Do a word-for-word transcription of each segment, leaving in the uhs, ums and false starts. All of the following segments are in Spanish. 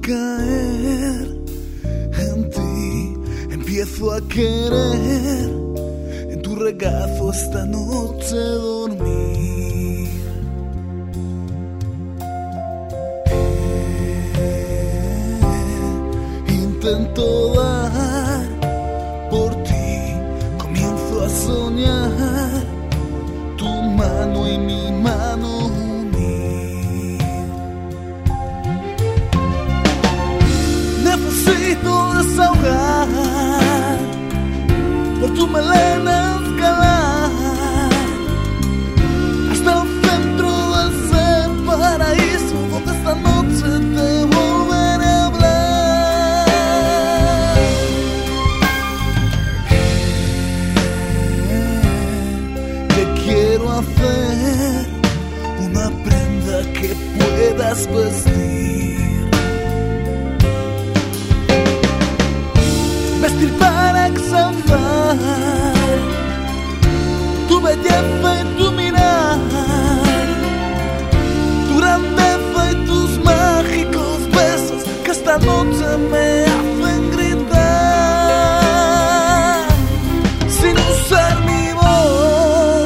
caer en ti, empiezo a querer en tu regazo esta noche dormir. Eh, intento dar por ti, comienzo a soñar tu mano y mi mano. Necesito desahogar, por tu melena escalar hasta el centro de ese paraíso donde esta noche te volveré a hablar. Te quiero hacer una prenda que puedas vestir, vestir para exaltar tu belleza y tu mirar, tu grandeza y tus mágicos besos que esta noche me hacen gritar sin usar mi voz,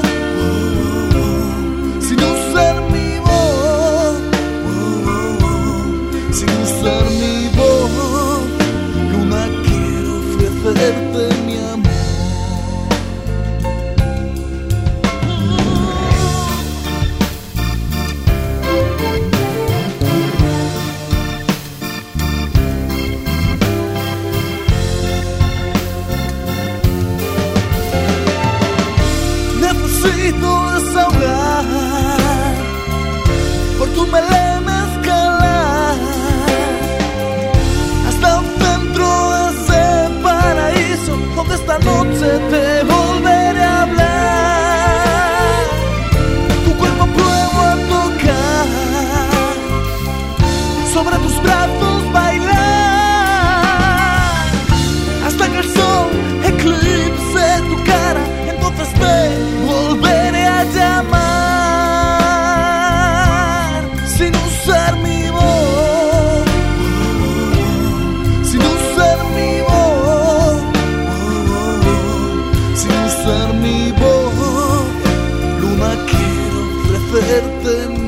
sin usar mi voz, sin usar mi voz. Luna, ofrecerte mi amor. Necesito desahogar, por tu melena escalar hasta el centro de ese paraíso donde esta noche te volveré a hablar. Tu cuerpo pruebo a tocar, sobre tus brazos bailar hasta que el sol eclipse tu cara, entonces te volveré a llamar sin usar mi voz, sin usar mi voz, sin usar mi voz. Luna, quiero ofrecerte mi